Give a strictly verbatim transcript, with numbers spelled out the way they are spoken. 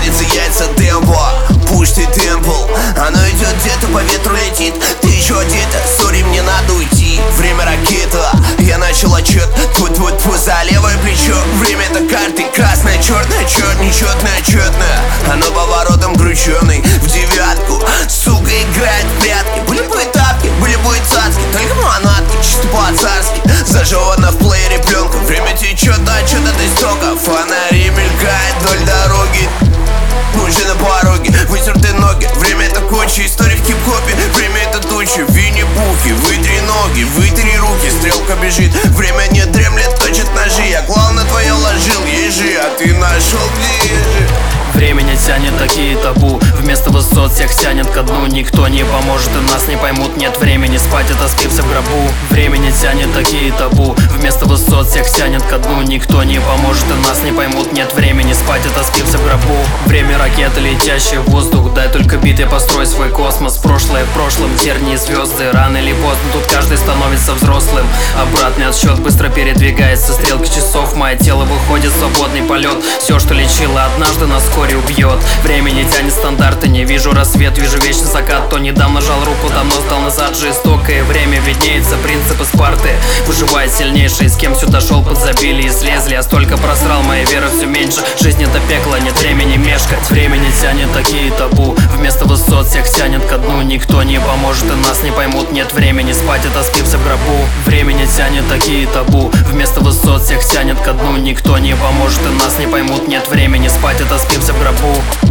за яйца темпо. Push the tempo. Оно идет где-то, по ветру летит. Ты еще где-то, сори, мне надо уйти. Время ракета, я начал отчет. Тьфу-тьфу-тьфу, за левое плечо. Время это карты, красное, черное, черт, нечетное, четное. Оно поворотом крученый в девятку. Сука, играет в прятки. Были бы тапки, были бы цацки. Только манатки, чисто по-царски. Зажевана в плеере пленка. Время течет, да, что-то ты строка. Фонари мелькает вдоль дороги. Уже на пороге, вытерты ноги. Время это куча историй в хип-хопе. Время это тучи, Винни-Пухи. Вытри ноги, вытри руки. Стрелка бежит, время не дремлет, точит ножи. Я клал на твое ложил ежи, а ты нашел где ежи. Время не тянет такие табу. Вместо высот всех тянет ко дну. Никто не поможет и нас не поймут. Нет времени спать, это спимся в гробу. Время не тянет такие табу. Вместо высот всех тянет ко дну. Никто не поможет и нас не поймут. Нет времени спать, это спимся в гробу. Время ракеты, летящие в воздух. Дай только бит, я построй свой космос. Прошлое в прошлом, тернии звезды. Рано или поздно тут каждый становится взрослым. Обратный отсчет быстро передвигается. Стрелки часов, мое тело выходит в свободный полет. Все, что лечило однажды, нас вскоре убьет. Время не тянет стандарты, не вижу рассвет, вижу вечный закат. То недавно жал руку, давно сдал назад. Жестокое время, виднеется принципы Спарты. Выживает сильнейший, с кем сюда шел, подзабили и слезли. Я столько просрал, моя вера все меньше. Жизнь это пекло, нет времени мешкать. Время не тянет такие табу. Вместо высот всех тянет ко дну. Никто не поможет и нас не поймут. Нет времени спать, это спимся в гробу. Время не тянет такие табу. Вместо высот всех тянет ко дну. Никто не поможет и нас не поймут. Нет времени спать, это спимся в гробу.